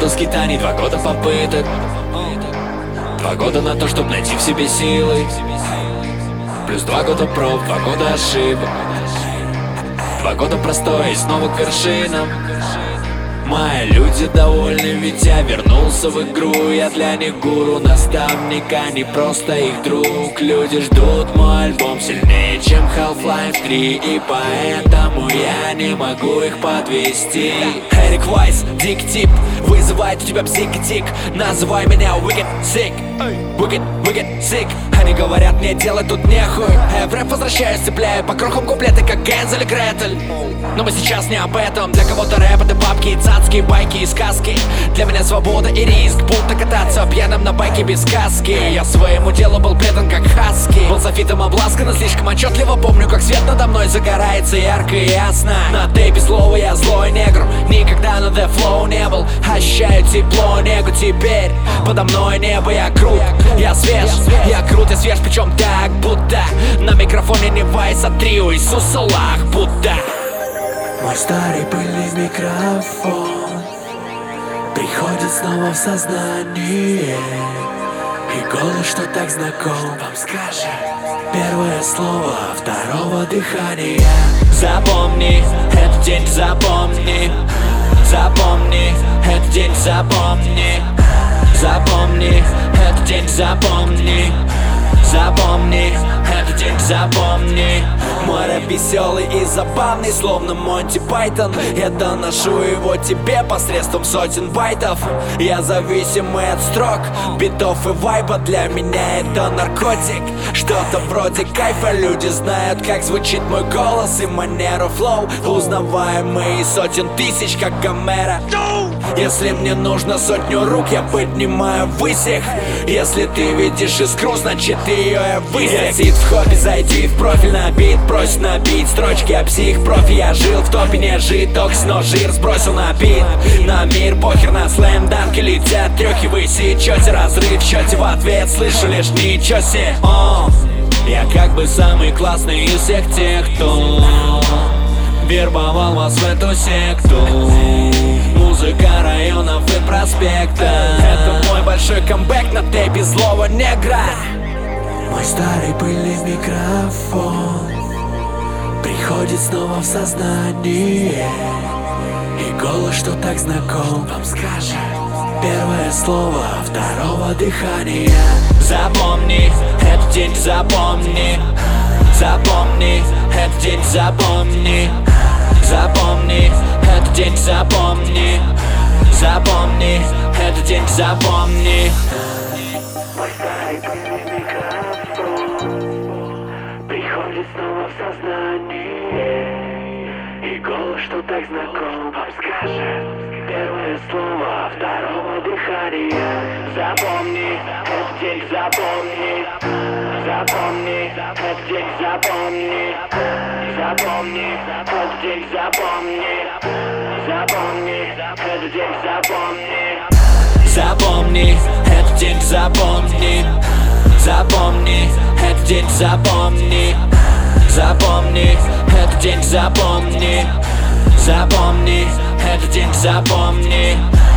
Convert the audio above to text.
года скитаний, 2 года попыток, 2 года на то, чтобы найти в себе силы, плюс 2 года проб, 2 года ошибок, 2 года простоя и снова к вершинам. Мои люди довольны, ведь я вернулся в игру. Я для них гуру, наставник, а не просто их друг. Люди ждут мой альбом сильнее, чем Half-Life 3, и поэтому я не могу их подвести. Эрик Вайс, дик тип, вызывает у тебя психотик. Называй меня Wicked Sick, Wicked Sick. Они говорят мне делать тут нехуй. В рэп возвращаюсь, цепляю по крохам куплеты, как Гензель и Гретель. Но мы сейчас не об этом. Для кого-то рэп это бабки и цацки, байки и сказки. Для меня свобода и риск, будто кататься пьяным на байке без каски. Я своему делу был предан как хаски. Был софитом обласкан, но слишком отчетливо помню, как свет надо мной загорается ярко и ясно. На тейпе слова я злой негр, никогда на The Flow не был. Ощущаю тепло, негу теперь. Подо мной небо, я крут, я свеж, я крут, я свеж, причем так, будто на микрофоне не Вайс, а трио Иисус Аллах, Будда. Мой старый пыльный микрофон приходит снова в сознание, и голос, что так знаком, вам скажет первое слово второго дыхания. Запомни, этот день запомни, запомни, этот день запомни, запомни, этот день запомни, запомни, этот день запомни. Мой рэп веселый и забавный, словно Монти Пайтон. Я доношу его тебе посредством сотен байтов. Я зависимый от строк, битов и вайба. Для меня это наркотик, что-то вроде кайфа. Люди знают, как звучит мой голос и манеру флоу, узнаваемый сотен тысяч, как Гомера. Если мне нужно 100 рук, я поднимаю ввысь их. Если ты видишь искру, значит ее я высек. Сид в хобби, зайди в профиль на бит, просит набить строчки о псих-профи. Я жил в топе, не житокс, но жир сбросил на бит. На мир похер, на слэм-данки летят трёхи, вы сечете разрыв в счете, в ответ слышу лишь ничего себе. Я как бы самый классный из всех тех, кто вербовал вас в эту секту. Музыка районов и проспекта. Это мой большой камбэк на тейпе злого негра. Мой старый пыльный микрофон приходит снова в сознание, и голос, что так знаком, вам скажет первое слово второго дыхания. Запомни, этот день запомни, запомни, этот день запомни, запомни, этот день запомни, запомни, этот день запомни. Мой старый пыльный микрофон приходит снова в сознание, и голос, что так знаком, вам скажет первое слово второго дыхания. Запомни, этот день запомни, запомни, этот день запомни, запомни, этот день запомни, запомни, этот день запомни. Запомни, этот день запомни, запомни, этот день запомни, запомни, этот день запомни, запомни, этот день запомни.